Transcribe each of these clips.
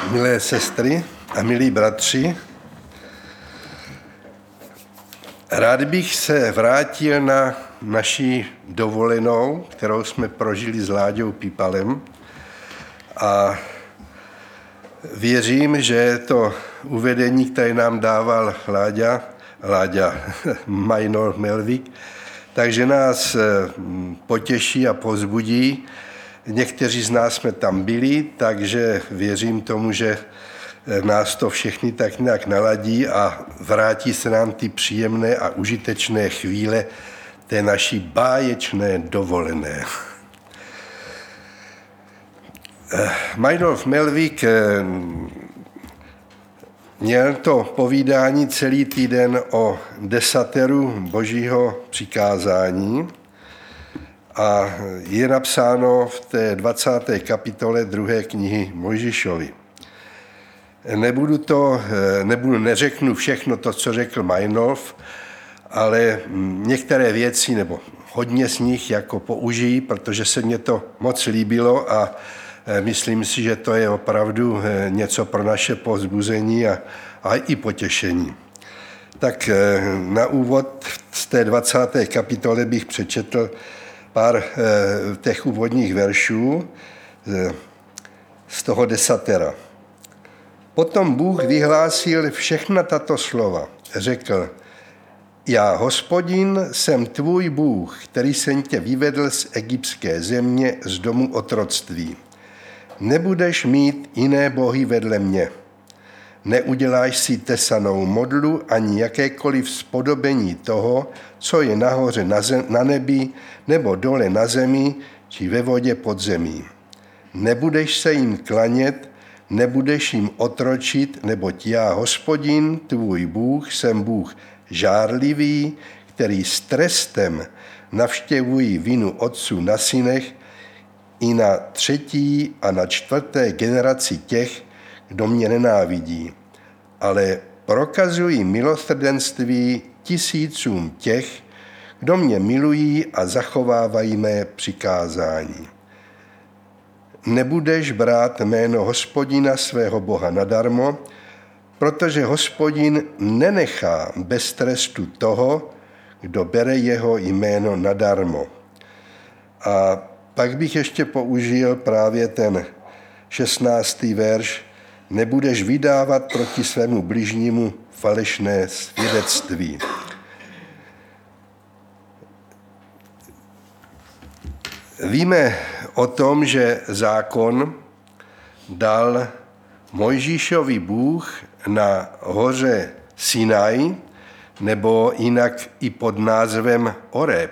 Milé sestry a milí bratři, rád bych se vrátil na naši dovolenou, kterou jsme prožili s Láďou Pípalem, a věřím, že to uvedení, které nám dával Láďa Majnor Melvík, takže nás potěší a povzbudí. Někteří z nás jsme tam byli, takže věřím tomu, že nás to všechny tak nějak naladí a vrátí se nám ty příjemné a užitečné chvíle té naší báječné dovolené. Majnor Melvík měl to povídání celý týden o desateru Božího přikázání a je napsáno v té 20. kapitole 2. knihy Mojžíšovi. Neřeknu všechno to, co řekl Majnor, ale některé věci, nebo hodně z nich jako použijí, protože se mně to moc líbilo a myslím si, že to je opravdu něco pro naše povzbuzení a i potěšení. Tak na úvod z té 20. kapitole bych přečetl pár těch úvodních veršů z toho desatera. Potom Bůh vyhlásil všechna tato slova. Řekl: Já, Hospodin, jsem tvůj Bůh, který jsem tě vyvedl z egyptské země, z domu otroctví. Nebudeš mít jiné bohy vedle mě. Neuděláš si tesanou modlu ani jakékoliv spodobení toho, co je nahoře na nebi, nebo dole na zemi, či ve vodě pod zemí. Nebudeš se jim klanět, nebudeš jim otročit, neboť já, Hospodin, tvůj Bůh, jsem Bůh žárlivý, který s trestem navštěvují vinu otců na synech i na 3. a na 4. generaci těch, kdo mě nenávidí, ale prokazují milosrdenství tisícům těch, kdo mě milují a zachovávají mé přikázání. Nebudeš brát jméno Hospodina svého Boha nadarmo, protože Hospodin nenechá bez trestu toho, kdo bere jeho jméno nadarmo. A pak bych ještě použil právě ten 16. verš. Nebudeš vydávat proti svému bližnímu falešné svědectví. Víme o tom, že zákon dal Mojžíšovi Bůh na hoře Sinaj, nebo jinak i pod názvem Oreb.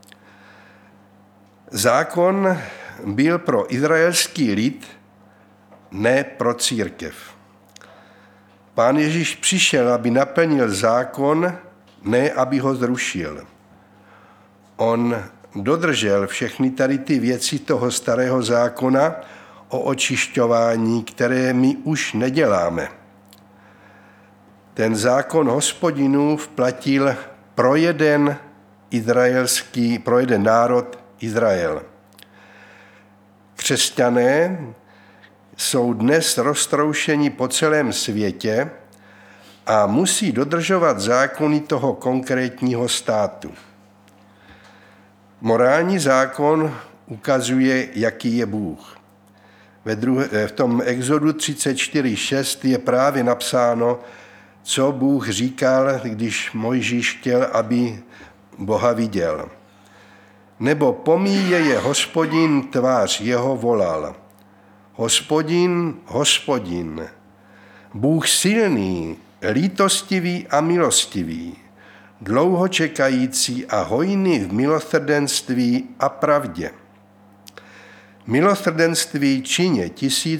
Zákon byl pro izraelský lid, ne pro církev. Pán Ježíš přišel, aby naplnil zákon, ne aby ho zrušil. On dodržel všechny tady ty věci toho starého zákona o očišťování, které my už neděláme. Ten zákon Hospodinův platil pro jeden národ Izrael. Křesťané jsou dnes roztroušeni po celém světě a musí dodržovat zákony toho konkrétního státu. Morální zákon ukazuje, jaký je Bůh. V tom Exodu 34.6 je právě napsáno, co Bůh říkal, když Mojžíš chtěl, aby Boha viděl. Nebo pomíjeje Hospodin, tvář jeho volal. Hospodin, Hospodin, Bůh silný, lítostivý a milostivý, dlouho čekající a hojný v milosrdenství a pravdě. Milosrdenství čině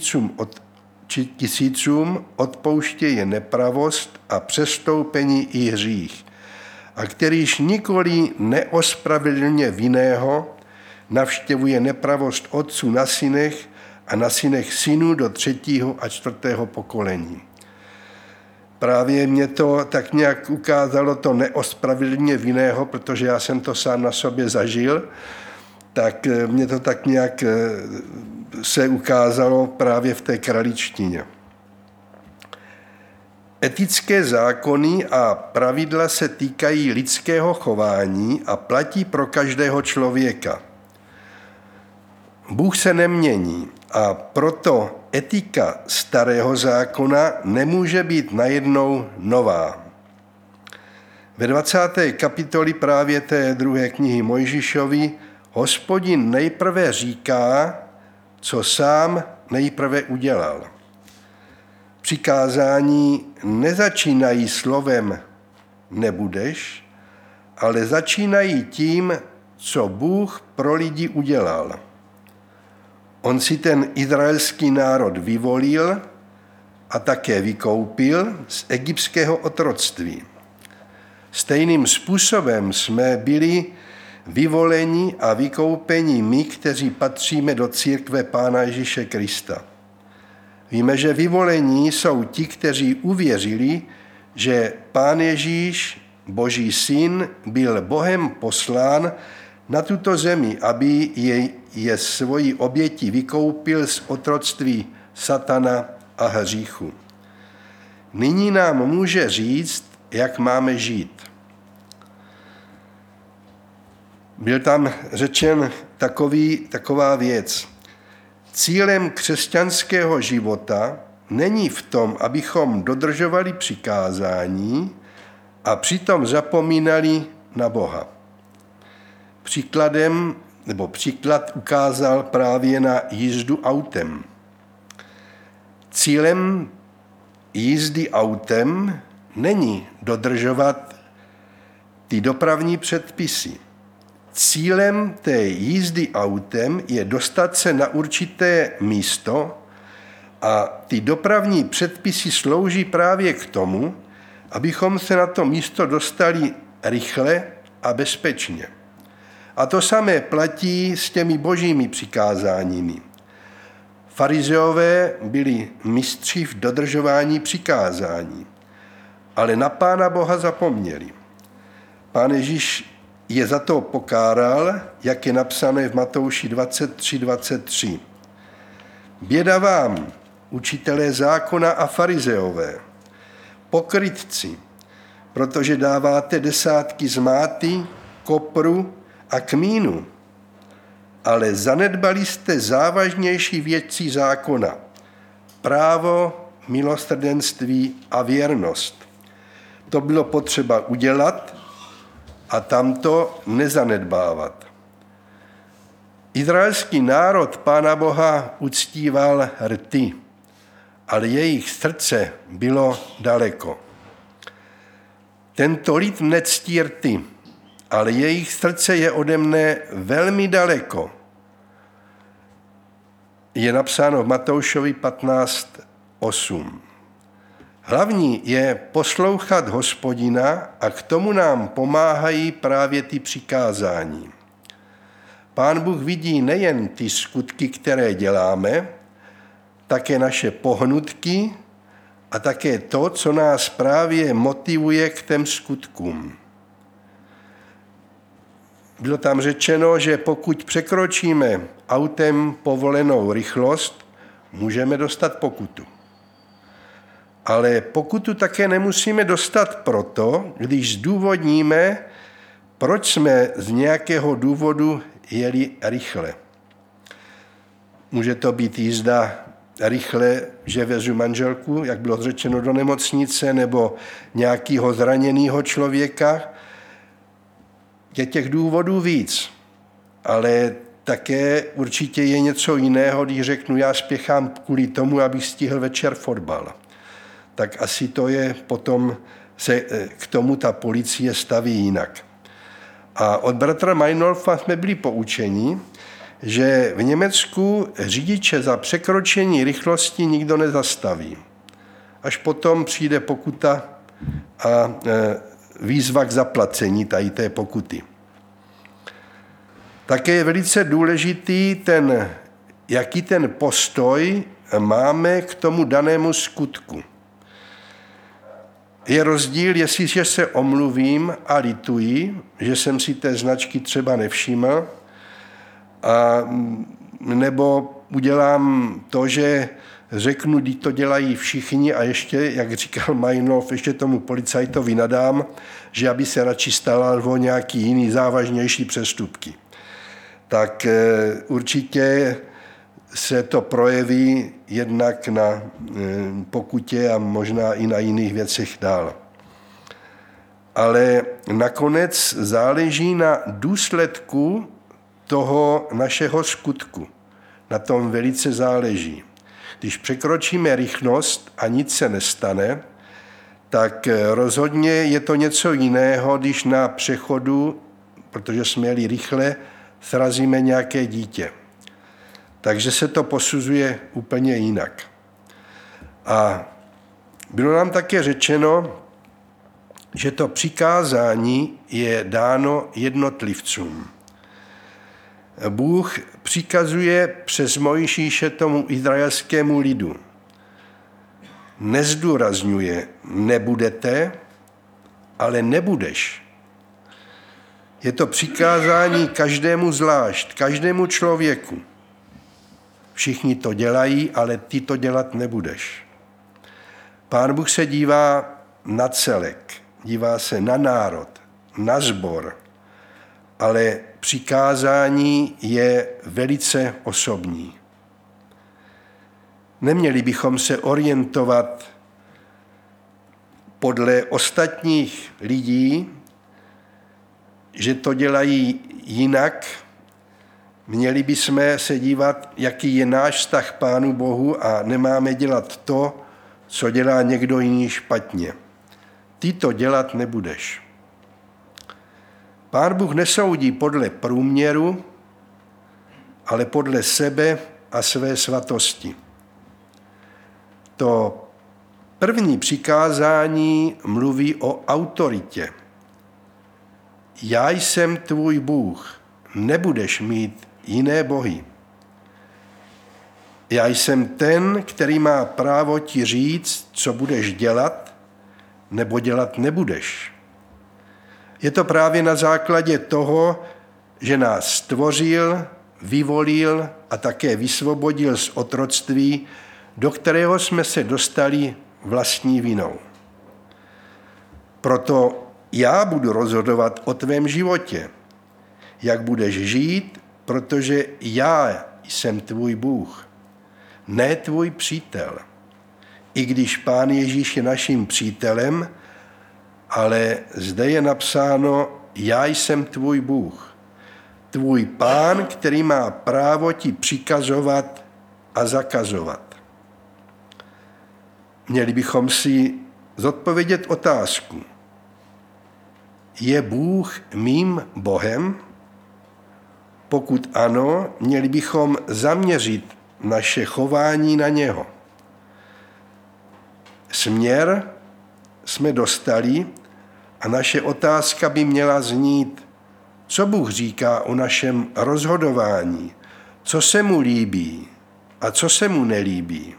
tisícům odpouštěje nepravost a přestoupení i hřích, a kterýž nikoli neospravedlně vinného navštěvuje nepravost otců na synech a na synech synů do 3. a 4. pokolení. Právě mě to tak nějak ukázalo to neospravedlně vinného, protože já jsem to sám na sobě zažil, tak mě to tak nějak se ukázalo právě v té kraličtině. Etické zákony a pravidla se týkají lidského chování a platí pro každého člověka. Bůh se nemění a proto etika starého zákona nemůže být najednou nová. Ve 20. kapitoli právě té 2. knihy Mojžíšovi Hospodin nejprve říká, co sám nejprve udělal. Přikázání nezačínají slovem nebudeš, ale začínají tím, co Bůh pro lidi udělal. On si ten izraelský národ vyvolil a také vykoupil z egyptského otroctví. Stejným způsobem jsme byli vyvoleni a vykoupeni my, kteří patříme do církve Pána Ježíše Krista. Víme, že vyvolení jsou ti, kteří uvěřili, že Pán Ježíš, Boží syn, byl Bohem poslán na tuto zemi, aby je svojí obětí vykoupil z otroctví satana a hříchu. Nyní nám může říct, jak máme žít. Byl tam řečen taková věc. Cílem křesťanského života není v tom, abychom dodržovali přikázání a přitom zapomínali na Boha. Příklad ukázal právě na jízdu autem. Cílem jízdy autem není dodržovat ty dopravní předpisy. Cílem té jízdy autem je dostat se na určité místo a ty dopravní předpisy slouží právě k tomu, abychom se na to místo dostali rychle a bezpečně. A to samé platí s těmi božími přikázáními. Farizeové byli mistři v dodržování přikázání, ale na Pána Boha zapomněli. Pán Ježíš je za to pokáral, jak je napsané v Matouši 23:23. Běda vám, učitelé zákona a farizeové, pokrytci, protože dáváte desátky z máty, kopru a kmínu, ale zanedbali jste závažnější věci zákona, právo, milosrdenství a věrnost. To bylo potřeba udělat a tamto nezanedbávat. Izraelský národ Pána Boha uctíval rty, ale jejich srdce bylo daleko. Tento lid nectí rty, ale jejich srdce je ode mne velmi daleko. Je napsáno v Matoušovi 15:8. Hlavní je poslouchat Hospodina a k tomu nám pomáhají právě ty přikázání. Pán Bůh vidí nejen ty skutky, které děláme, také naše pohnutky a také to, co nás právě motivuje k těm skutkům. Bylo tam řečeno, že pokud překročíme autem povolenou rychlost, můžeme dostat pokutu. Ale pokutu také nemusíme dostat proto, když zdůvodníme, proč jsme z nějakého důvodu jeli rychle. Může to být jízda rychle, že vezu manželku, jak bylo řečeno, do nemocnice, nebo nějakého zraněného člověka. Je těch důvodů víc, ale také určitě je něco jiného, když řeknu, já spěchám kvůli tomu, abych stihl večer fotbal. Tak asi to je potom, se k tomu ta policie staví jinak. A od bratra Meinolfa jsme byli poučeni, že v Německu řidiče za překročení rychlosti nikdo nezastaví. Až potom přijde pokuta a výzva k zaplacení tady té pokuty. Také je velice důležitý jaký ten postoj máme k tomu danému skutku. Je rozdíl, jestliže se omluvím a lituji, že jsem si té značky třeba nevšiml a nebo udělám to, že řeknu, když to dělají všichni a ještě, jak říkal Majnov, ještě tomu policajtovi nadám, že aby se radši staral o nějaký jiný závažnější přestupky. Tak určitě se to projeví jednak na pokutě a možná i na jiných věcech dál. Ale nakonec záleží na důsledku toho našeho skutku. Na tom velice záleží. Když překročíme rychlost a nic se nestane, tak rozhodně je to něco jiného, když na přechodu, protože jsme jeli rychle, srazíme nějaké dítě. Takže se to posuzuje úplně jinak. A bylo nám také řečeno, že to přikázání je dáno jednotlivcům. Bůh přikazuje přes Mojžíše tomu izraelskému lidu. Nezdůrazňuje nebudete, ale nebudeš. Je to přikázání každému zvlášť, každému člověku. Všichni to dělají, ale ty to dělat nebudeš. Pán Bůh se dívá na celek, dívá se na národ, na sbor, ale přikázání je velice osobní. Neměli bychom se orientovat podle ostatních lidí, že to dělají jinak. Měli bychom se dívat, jaký je náš vztah Pánu Bohu a nemáme dělat to, co dělá někdo jiný špatně. Ty to dělat nebudeš. Pán Bůh nesoudí podle průměru, ale podle sebe a své svatosti. To první přikázání mluví o autoritě. Já jsem tvůj Bůh, nebudeš mít jiné bohy. Já jsem ten, který má právo ti říct, co budeš dělat, nebo dělat nebudeš. Je to právě na základě toho, že nás stvořil, vyvolil a také vysvobodil z otroctví, do kterého jsme se dostali vlastní vinou. Proto já budu rozhodovat o tvém životě, jak budeš žít, protože já jsem tvůj Bůh, ne tvůj přítel. I když Pán Ježíš je naším přítelem, ale zde je napsáno, já jsem tvůj Bůh, tvůj Pán, který má právo ti přikazovat a zakazovat. Měli bychom si zodpovědět otázku. Je Bůh mým Bohem? Pokud ano, měli bychom zaměřit naše chování na něho. Směr jsme dostali a naše otázka by měla znít, co Bůh říká o našem rozhodování, co se mu líbí a co se mu nelíbí.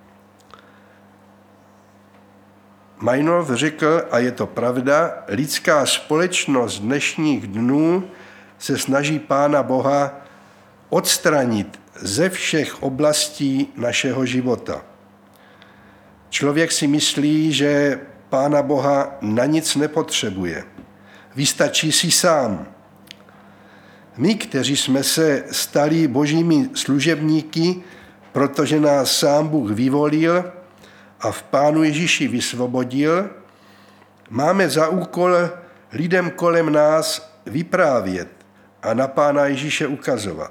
Majnov řekl, a je to pravda, lidská společnost dnešních dnů se snaží Pána Boha odstranit ze všech oblastí našeho života. Člověk si myslí, že Pána Boha na nic nepotřebuje. Vystačí si sám. My, kteří jsme se stali božími služebníky, protože nás sám Bůh vyvolil a v Pánu Ježíši vysvobodil, máme za úkol lidem kolem nás vyprávět a na Pána Ježíše ukazovat.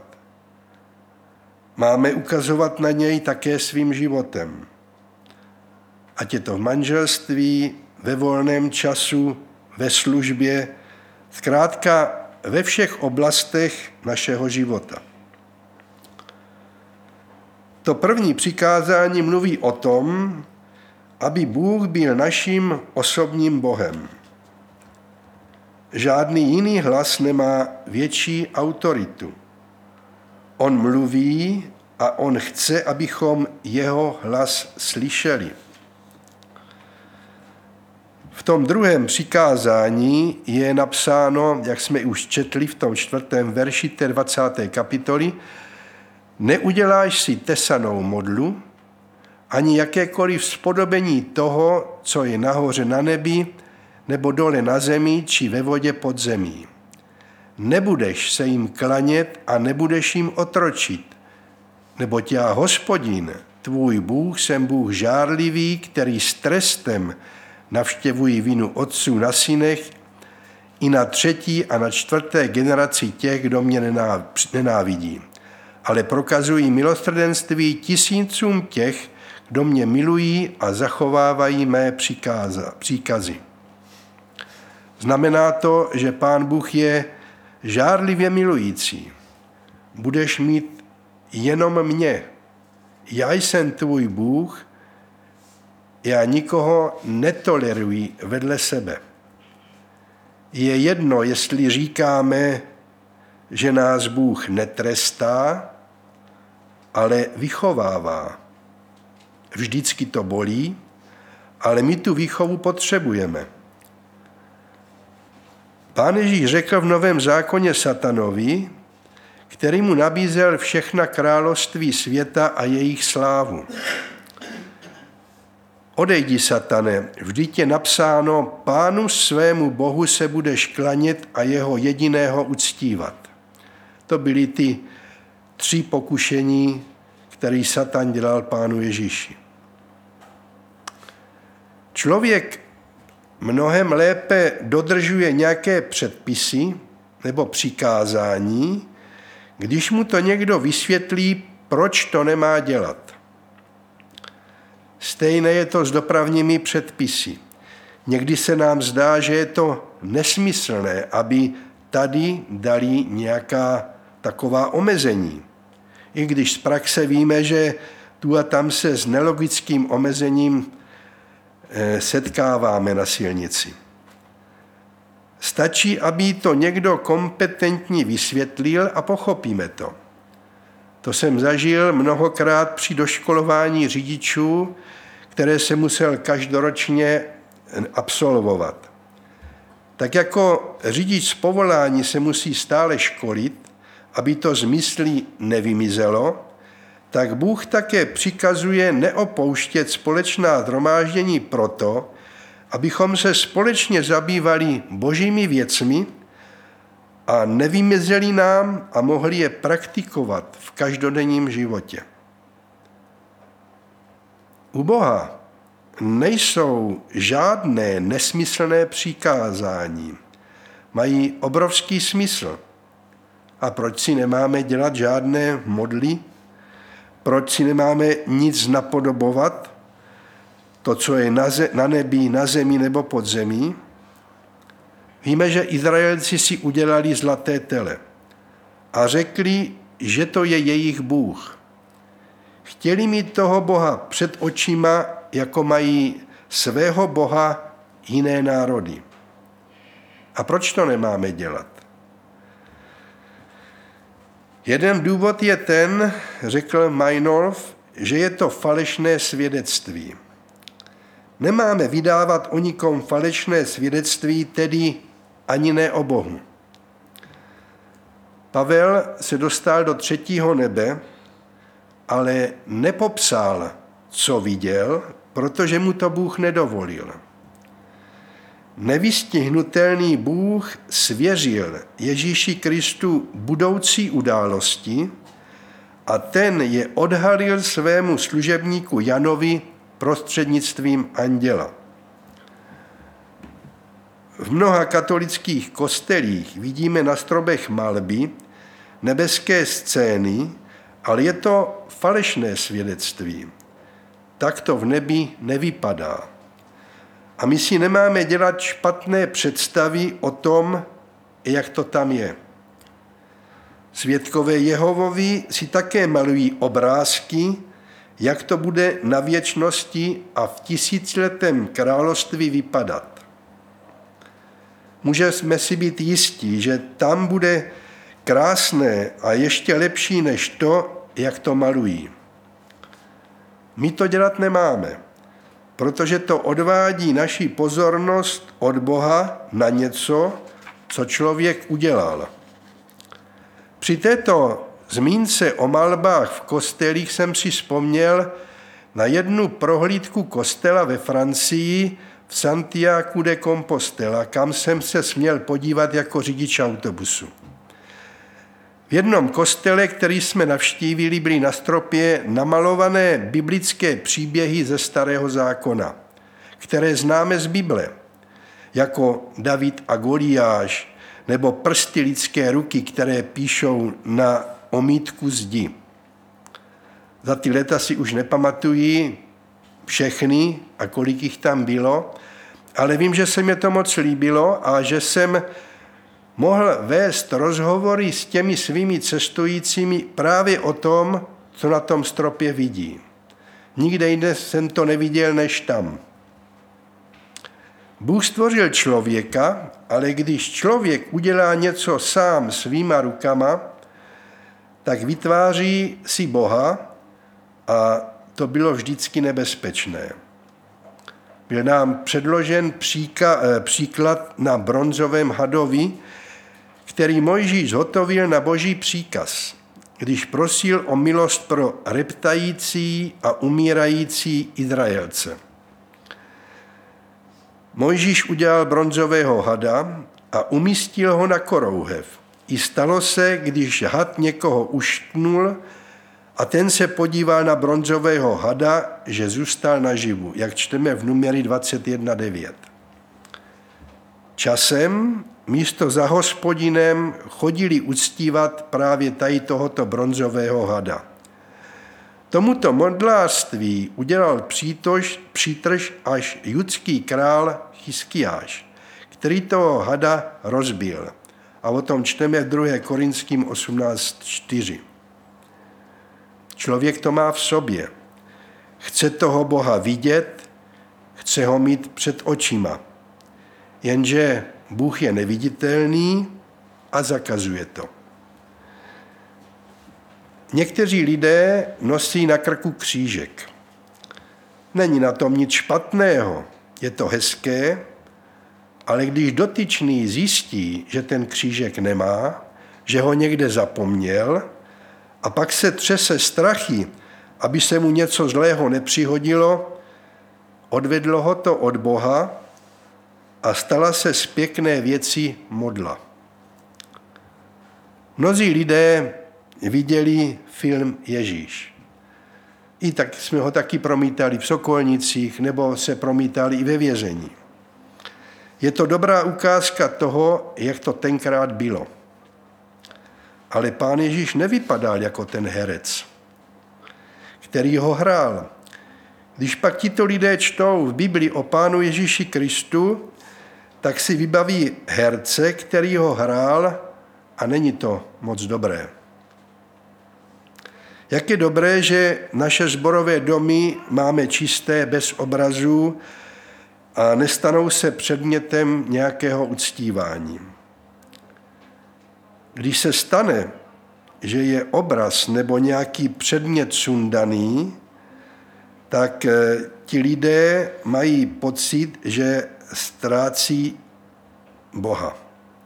Máme ukazovat na něj také svým životem. Ať je to v manželství, ve volném času, ve službě, zkrátka ve všech oblastech našeho života. To první přikázání mluví o tom, aby Bůh byl naším osobním Bohem. Žádný jiný hlas nemá větší autoritu. On mluví a on chce, abychom jeho hlas slyšeli. V tom druhém přikázání je napsáno, jak jsme už četli v tom 4. verši té 20. kapitoly, Neuděláš si tesanou modlu, ani jakékoliv spodobení toho, co je nahoře na nebi, nebo dole na zemi, či ve vodě pod zemí. Nebudeš se jim klanět a nebudeš jim otročit, neboť já, Hospodin, tvůj Bůh, jsem Bůh žárlivý, který s trestem navštěvuji vinu otců na synech i na 3. a na 4. generaci těch, kdo mě nenávidí. Ale prokazují milosrdenství tisícům těch, kdo mě milují a zachovávají mé příkazy. Znamená to, že Pán Bůh je žárlivě milující. Budeš mít jenom mě. Já jsem tvůj Bůh, já nikoho netoleruji vedle sebe. Je jedno, jestli říkáme, že nás Bůh netrestá, ale vychovává. Vždycky to bolí, ale my tu výchovu potřebujeme. Pán Ježíš řekl v Novém zákoně satanovi, který mu nabízel všechna království světa a jejich slávu. Odejdi, satane, vždyť je napsáno, Pánu svému Bohu se budeš klanět a jeho jediného uctívat. To byly ty 3 pokušení, které Satan dělal Pánu Ježíši. Člověk mnohem lépe dodržuje nějaké předpisy nebo přikázání, když mu to někdo vysvětlí, proč to nemá dělat. Stejné je to s dopravními předpisy. Někdy se nám zdá, že je to nesmyslné, aby tady dali nějaká taková omezení. I když z praxe víme, že tu a tam se s nelogickým omezením setkáváme na silnici. Stačí, aby to někdo kompetentně vysvětlil a pochopíme to. To jsem zažil mnohokrát při doškolování řidičů, které se musel každoročně absolvovat. Tak jako řidič z povolání se musí stále školit, aby to z myslí nevymizelo, tak Bůh také přikazuje neopouštět společná shromáždění proto, abychom se společně zabývali božími věcmi a nevymizeli nám a mohli je praktikovat v každodenním životě. U Boha nejsou žádné nesmyslné přikázání. Mají obrovský smysl. A proč si nemáme dělat žádné modly? Proč si nemáme nic napodobovat? To, co je na nebi, na zemi nebo pod zemí? Víme, že Izraelci si udělali zlaté tele a řekli, že to je jejich Bůh. Chtěli mít toho Boha před očima, jako mají svého Boha jiné národy. A proč to nemáme dělat? Jeden důvod je ten, řekl Meinolf, že je to falešné svědectví. Nemáme vydávat o nikom falešné svědectví, tedy ani ne o Bohu. Pavel se dostal do 3. nebe, ale nepopsal, co viděl, protože mu to Bůh nedovolil. Nevystihnutelný Bůh svěřil Ježíši Kristu budoucí události a ten je odhalil svému služebníku Janovi prostřednictvím anděla. V mnoha katolických kostelích vidíme na stromech malby, nebeské scény, ale je to falešné svědectví. Tak to v nebi nevypadá. A my si nemáme dělat špatné představy o tom, jak to tam je. Svědkové Jehovovi si také malují obrázky, jak to bude na věčnosti a v tisíciletém království vypadat. Můžeme si být jistí, že tam bude krásné a ještě lepší než to, jak to malují. My to dělat nemáme, protože to odvádí naši pozornost od Boha na něco, co člověk udělal. Při této zmínce o malbách v kostelích jsem si vzpomněl na jednu prohlídku kostela ve Francii v Santiago de Compostela, kam jsem se směl podívat jako řidič autobusu. V jednom kostele, který jsme navštívili, byly na stropě namalované biblické příběhy ze Starého zákona, které známe z Bible, jako David a Goliáš, nebo prsty lidské ruky, které píšou na omítku zdi. Za ty léta si už nepamatuji všechny a kolik jich tam bylo, ale vím, že se mi to moc líbilo a že jsem mohl vést rozhovory s těmi svými cestujícími právě o tom, co na tom stropě vidí. Nikde jinde jsem to neviděl než tam. Bůh stvořil člověka, ale když člověk udělá něco sám svýma rukama, tak vytváří si Boha a to bylo vždycky nebezpečné. Byl nám předložen příklad na bronzovém hadovi, který Mojžíš zhotovil na boží příkaz, když prosil o milost pro reptající a umírající Izraelce. Mojžíš udělal bronzového hada a umístil ho na korouhev. I stalo se, když had někoho uštnul a ten se podíval na bronzového hada, že zůstal naživu, jak čteme v Numery 21:9. Časem místo za Hospodinem chodili uctívat právě tady tohoto bronzového hada. Tomuto modlářství udělal přítrž až judský král Chiskiáš, který toho hada rozbil. A o tom čteme v 2. Korinským 18:4. Člověk to má v sobě. Chce toho Boha vidět, chce ho mít před očima. Jenže Bůh je neviditelný a zakazuje to. Někteří lidé nosí na krku křížek. Není na tom nic špatného, je to hezké, ale když dotyčný zjistí, že ten křížek nemá, že ho někde zapomněl a pak se třese strachy, aby se mu něco zlého nepřihodilo, odvedlo ho to od Boha a stala se z pěkné věci modla. Mnozí lidé viděli film Ježíš. I tak jsme ho taky promítali v Sokolnicích nebo se promítali i ve vězení. Je to dobrá ukázka toho, jak to tenkrát bylo. Ale Pán Ježíš nevypadal jako ten herec, který ho hrál. Když pak tito lidé čtou v Bibli o Pánu Ježíši Kristu, tak si vybaví herce, který ho hrál a není to moc dobré. Jak je dobré, že naše sborové domy máme čisté, bez obrazů a nestanou se předmětem nějakého uctívání. Když se stane, že je obraz nebo nějaký předmět sundaný, tak ti lidé mají pocit, že ztrácí Boha.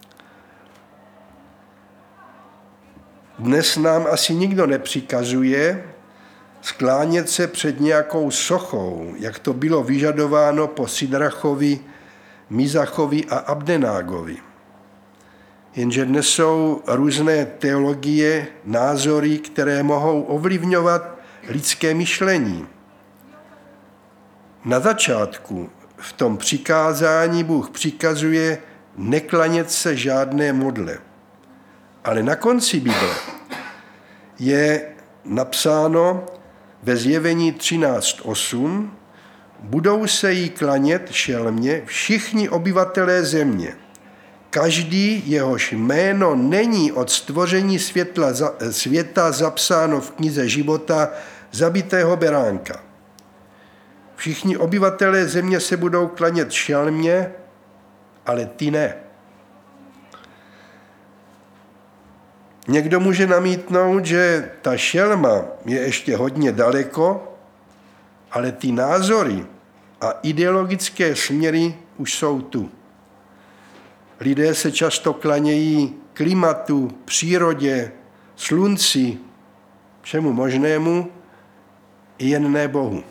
Dnes nám asi nikdo nepřikazuje sklánět se před nějakou sochou, jak to bylo vyžadováno po Sidrachovi, Mizachovi a Abdenágovi. Jenže dnes jsou různé teologie, názory, které mohou ovlivňovat lidské myšlení. Na začátku v tom přikázání Bůh přikazuje neklanět se žádné modle. Ale na konci Bible je napsáno ve Zjevení 13:8: budou se jí klanět šelmě všichni obyvatelé země. Každý, jehož jméno není od stvoření světa zapsáno v knize života zabitého beránka. Všichni obyvatelé země se budou klanět šelmě, ale ty ne. Někdo může namítnout, že ta šelma je ještě hodně daleko, ale ty názory a ideologické směry už jsou tu. Lidé se často klanějí klimatu, přírodě, slunci, všemu možnému, jen ne Bohu.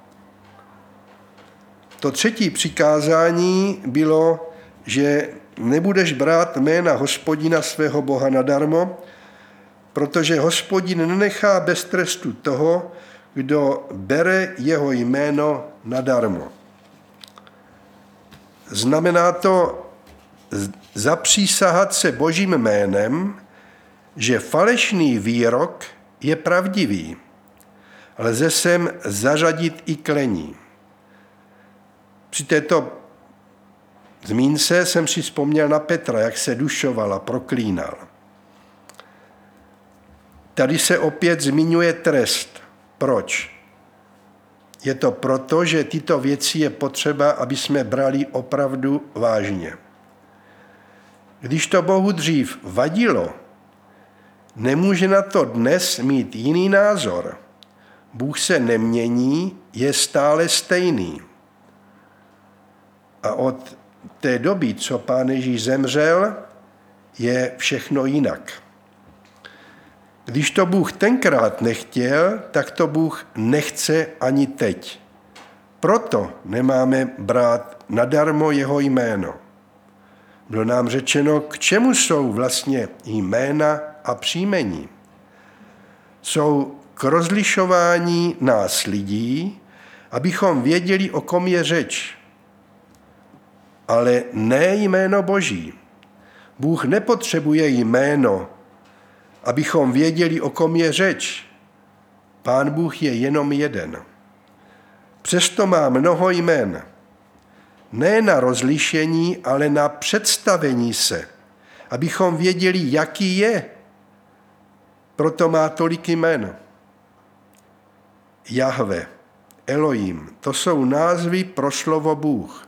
To třetí přikázání bylo, že nebudeš brát jména Hospodina svého Boha nadarmo, protože Hospodin nenechá bez trestu toho, kdo bere jeho jméno nadarmo. Znamená to zapřísahat se Božím jménem, že falešný výrok je pravdivý. Lze sem zařadit i klení. Při této zmínce jsem si vzpomněl na Petra, jak se dušoval a proklínal. Tady se opět zmiňuje trest. Proč? Je to proto, že tyto věci je potřeba, aby jsme brali opravdu vážně. Když to Bohu dřív vadilo, nemůže na to dnes mít jiný názor. Bůh se nemění, je stále stejný. A od té doby, co Pán Ježíš zemřel, je všechno jinak. Když to Bůh tenkrát nechtěl, tak to Bůh nechce ani teď. Proto nemáme brát nadarmo jeho jméno. Bylo nám řečeno, k čemu jsou vlastně jména a příjmení. Jsou k rozlišování nás lidí, abychom věděli, o kom je řeč. Ale ne jméno Boží. Bůh nepotřebuje jméno, abychom věděli, o kom je řeč. Pán Bůh je jenom jeden. Přesto má mnoho jmen. Ne na rozlišení, ale na představení se, abychom věděli, jaký je. Proto má tolik jmen. Jahve, Elohim, to jsou názvy pro slovo Bůh.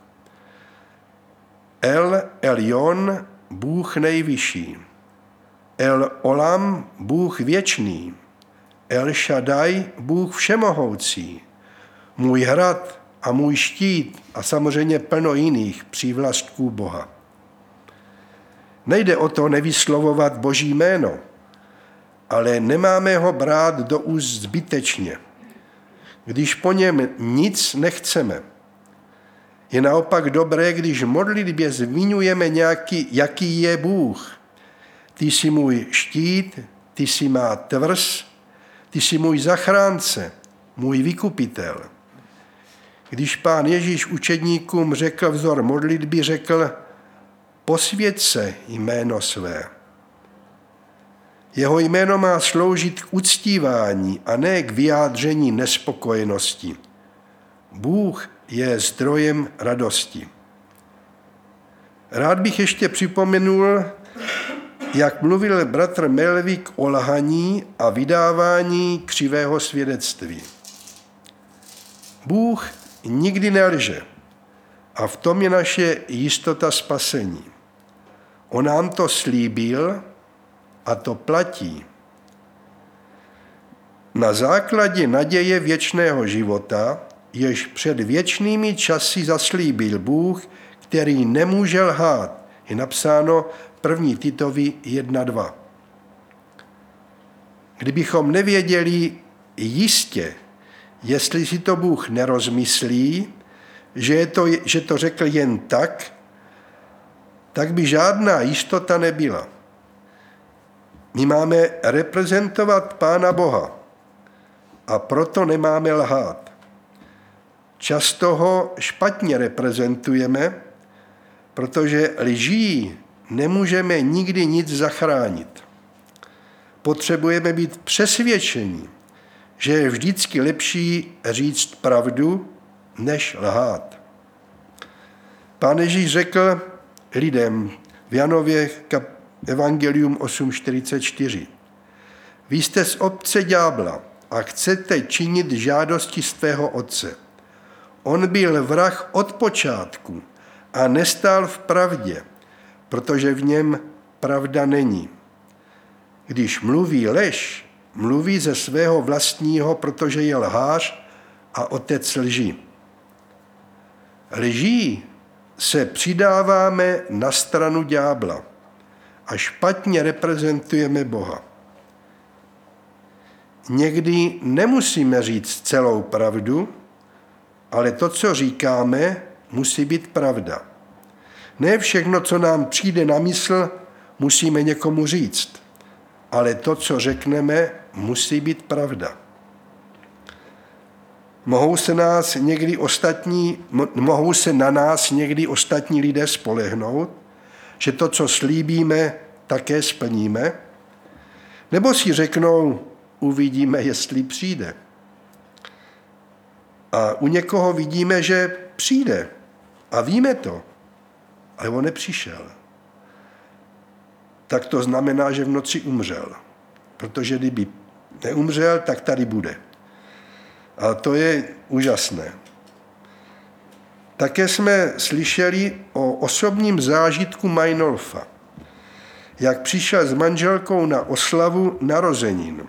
El Elyon, Bůh nejvyšší. El Olam, Bůh věčný. El Shaddai, Bůh všemohoucí. Můj hrad a můj štít a samozřejmě plno jiných přívlastků Boha. Nejde o to nevyslovovat Boží jméno, ale nemáme ho brát do úst zbytečně, když po něm nic nechceme. Je naopak dobré, když v modlitbě zmiňujeme jaký je Bůh. Ty jsi můj štít, ty jsi má tvrz, ty jsi můj zachránce, můj vykupitel. Když Pán Ježíš učedníkům řekl vzor modlitby, řekl, posvěť se jméno své. Jeho jméno má sloužit k uctívání a ne k vyjádření nespokojenosti. Bůh je zdrojem radosti. Rád bych ještě připomenul, jak mluvil bratr Melvík o lhaní a vydávání křivého svědectví. Bůh nikdy nelže a v tom je naše jistota spasení. On nám to slíbil a to platí. Na základě naděje věčného života, jež před věčnými časy zaslíbil Bůh, který nemůže lhát, je napsáno 1. Titovi 1:2. Kdybychom nevěděli jistě, jestli si to Bůh nerozmyslí, že to řekl jen tak by žádná jistota nebyla. My máme reprezentovat Pána Boha a proto nemáme lhát. Často ho špatně reprezentujeme, protože lží nemůžeme nikdy nic zachránit. Potřebujeme být přesvědčeni, že je vždycky lepší říct pravdu, než lhát. Pán Ježíš řekl lidem v Janově Evangelium 8:44. Vy jste z otce ďábla a chcete činit žádosti svého otce. On byl vrah od počátku a nestál v pravdě, protože v něm pravda není. Když mluví lež, mluví ze svého vlastního, protože je lhář a otec lži. Lží se přidáváme na stranu ďábla a špatně reprezentujeme Boha. někdy nemusíme říct celou pravdu, ale to, co říkáme, musí být pravda. Ne všechno, co nám přijde na mysl, musíme někomu říct, ale to, co řekneme, musí být pravda. Mohou se na nás někdy ostatní lidé spolehnout, že to, co slíbíme, také splníme? Nebo si řeknou, uvidíme, jestli přijde. A u někoho vidíme, že přijde. A víme to. Ale on nepřišel. Tak to znamená, že v noci umřel. Protože kdyby neumřel, tak tady bude. A to je úžasné. Také jsme slyšeli o osobním zážitku Meinolfa, jak přišel s manželkou na oslavu narozenin.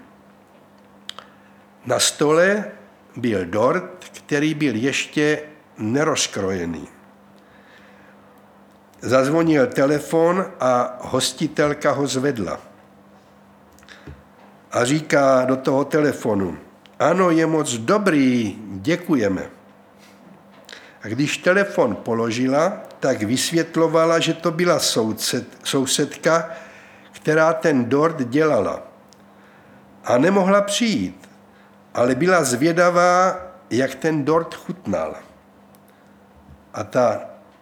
Na stole byl dort, který byl ještě nerozkrojený. Zazvonil telefon a hostitelka ho zvedla. A říká do toho telefonu, ano, je moc dobrý, děkujeme. A když telefon položila, tak vysvětlovala, že to byla sousedka, která ten dort dělala. A nemohla přijít, ale byla zvědavá, jak ten dort chutnal. A ta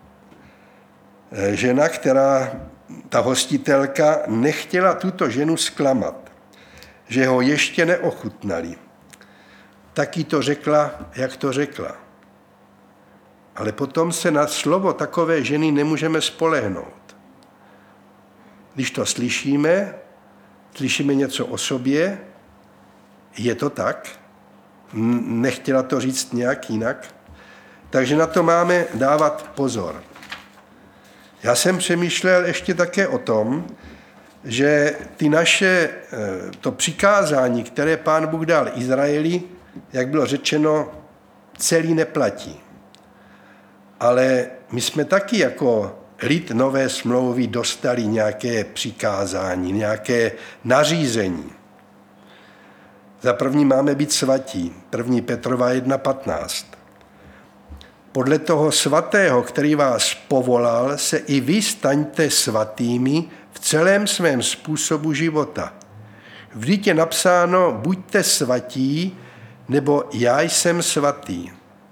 žena, ta hostitelka, nechtěla tuto ženu zklamat, že ho ještě neochutnali. Taky to řekla, jak to řekla. Ale potom se na slovo takové ženy nemůžeme spolehnout. Když to slyšíme něco o sobě, je to tak, nechtěla to říct nějak jinak, takže na to máme dávat pozor. Já jsem přemýšlel ještě také o tom, že to přikázání, které Pán Bůh dal Izraeli, jak bylo řečeno, celý neplatí. Ale my jsme taky jako lid nové smlouvy dostali nějaké přikázání, nějaké nařízení. Za první máme být svatí, 1. Petrova 1.15. Podle toho svatého, který vás povolal, se i vy staňte svatými v celém svém způsobu života. Vždyť je napsáno, buďte svatí, nebo já jsem svatý.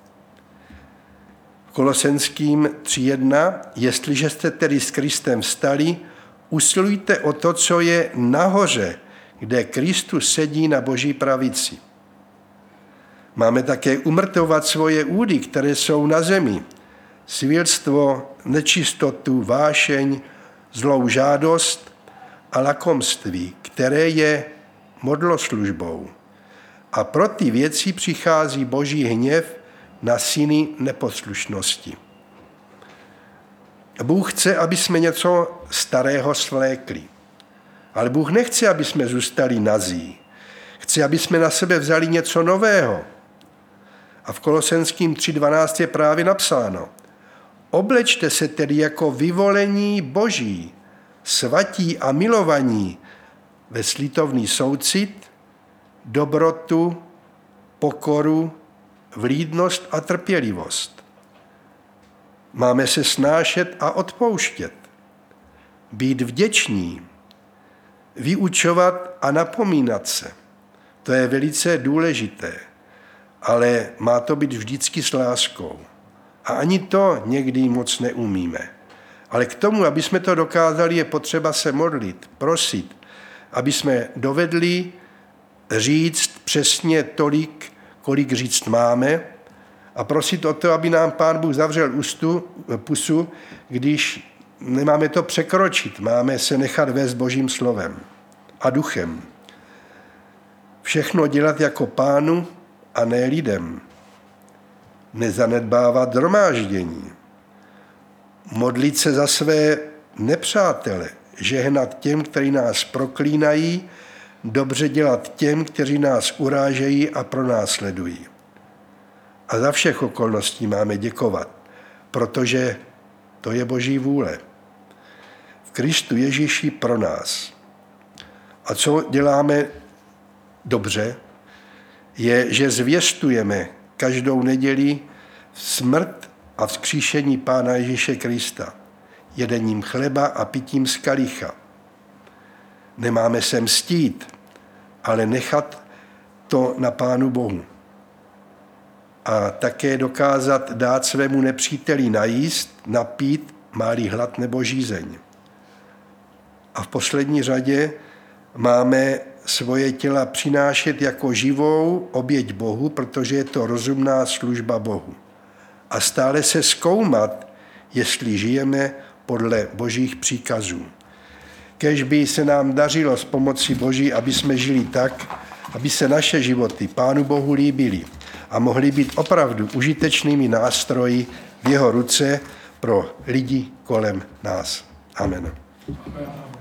Kolosenským 3.1. Jestliže jste tedy s Kristem vstali, usilujte o to, co je nahoře, kde Kristus sedí na Boží pravici. Máme také umrtvovat svoje údy, které jsou na zemi. Svědectvo, nečistotu, vášeň, zlou žádost a lakomství, které je modloslužbou. A pro ty věci přichází Boží hněv na syny neposlušnosti. Bůh chce, aby jsme něco starého svlékli. Ale Bůh nechce, aby jsme zůstali nazí. Chce, aby jsme na sebe vzali něco nového. A v Kolosenským 3.12 je právě napsáno. Oblečte se tedy jako vyvolení Boží, svatí a milovaní ve slitovný soucit, dobrotu, pokoru, vlídnost a trpělivost. Máme se snášet a odpouštět, být vděční, vyučovat a napomínat se. To je velice důležité, ale má to být vždycky s láskou. A ani to někdy moc neumíme. Ale k tomu, aby jsme to dokázali, je potřeba se modlit, prosit, aby jsme dovedli říct přesně tolik, kolik říct máme, a prosit o to, aby nám Pán Bůh zavřel pusu, když nemáme to překročit, máme se nechat vést Božím slovem a duchem. Všechno dělat jako Pánu a ne lidem. Nezanedbávat shromáždění. Modlit se za své nepřátele, žehnat těm, kteří nás proklínají, dobře dělat těm, kteří nás urážejí a pronásledují. A za všech okolností máme děkovat, protože to je Boží vůle. V Kristu Ježíši pro nás. A co děláme dobře, je, že zvěstujeme každou neděli smrt a vzkříšení Pána Ježíše Krista, jedením chleba a pitím z kalicha. Nemáme se mstít, ale nechat to na Pánu Bohu. A také dokázat dát svému nepříteli najíst, napít, má-li hlad nebo žízeň. A v poslední řadě máme svoje těla přinášet jako živou oběť Bohu, protože je to rozumná služba Bohu. A stále se zkoumat, jestli žijeme podle Božích příkazů. Kéž by se nám dařilo s pomocí Boží, aby jsme žili tak, aby se naše životy Pánu Bohu líbily a mohly být opravdu užitečnými nástroji v jeho ruce pro lidi kolem nás. Amen. Amen.